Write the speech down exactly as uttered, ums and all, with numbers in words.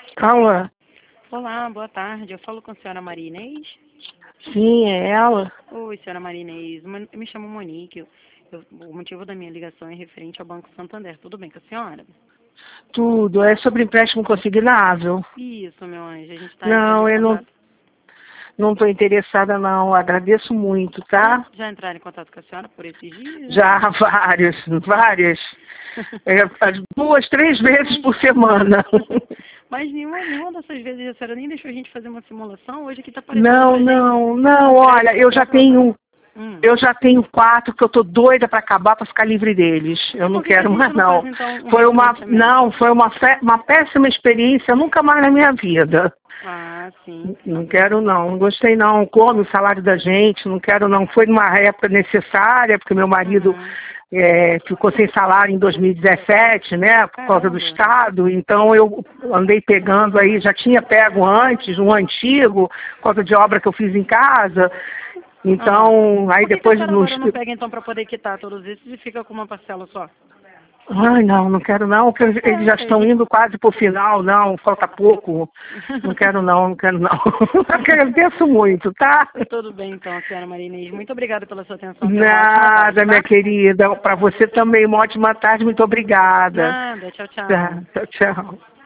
Alô? Olá, boa tarde. Eu falo com a senhora Maria Inês. Sim, é ela? Oi, senhora Maria Inês. Mon- Eu me chamo Monique. Eu- o motivo da minha ligação é referente ao Banco Santander. Tudo bem com a senhora? Tudo. É sobre empréstimo consignável. Isso, meu anjo. A gente está entrando Não, em eu não contato. não estou interessada não. Agradeço muito, Já, tá? já entraram em contato com a senhora por esses dias? Já várias, várias. É, as duas, três vezes por semana. Mas nenhuma, nenhuma dessas vezes a senhora nem deixou a gente fazer uma simulação. Hoje aqui está aparecendo Não, pra gente não, não. um Olha, crédito eu já pré-aprovado. tenho, Hum. eu já tenho quatro que eu tô doida para acabar para ficar livre deles. Eu E não por que que a quero gente mais não faz não. então um Foi uma, refinanciamento? não, foi uma, fé- uma péssima experiência. Nunca mais na minha vida. Ah, sim. Não quero não, não gostei não, come o salário da gente, não quero não. Foi numa época necessária, porque meu marido Uhum. é, ficou sem salário em dois mil e dezessete, né, por causa do Caramba. Estado, então eu andei pegando aí, já tinha pego antes, um antigo, por causa de obra que eu fiz em casa, Ah. então, aí Por que que a depois senhora nos... agora não pega então para poder quitar todos esses e fica com uma parcela só? Ai, não, não quero não, porque eles já É, a estão gente... indo quase pro final, não, falta pouco, não quero não, não quero não. Agradeço muito, tá? Tudo bem então, senhora Maria Inês. Muito obrigada pela sua atenção. Tenha uma ótima tarde, Nada, minha tá? querida. Para você também, uma ótima tarde. Muito obrigada. Nada. Tchau, Tá, tchau. tchau, tchau.